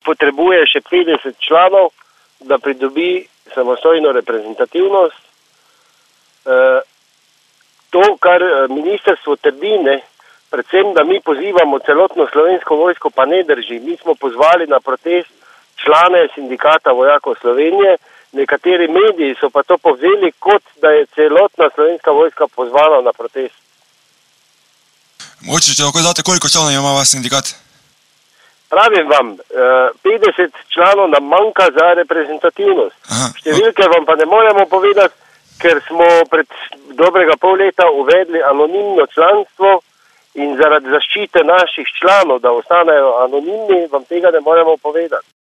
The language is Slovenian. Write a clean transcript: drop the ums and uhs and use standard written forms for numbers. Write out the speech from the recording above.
potrebuje še 50 članov, da pridobi samostojno reprezentativnost. To, kar ministrstvo trdi, predvsem, da mi pozivamo celotno Slovensko vojsko, pa ne drži. Mi smo pozvali na protest člane sindikata vojakov Slovenije, nekateri mediji so pa to povzeli, kot da je celotna Slovenska vojska pozvala na protest. Mogoče, če lahko date, koliko članov ima vaš sindikat? Pravim vam, 50 članov nam manjka za reprezentativnost. Številke vam pa ne moremo povedati, ker smo pred dobrega pol leta uvedli anonimno članstvo in zaradi zaščite naših članov, da ostanejo anonimni, vam tega ne moremo povedati.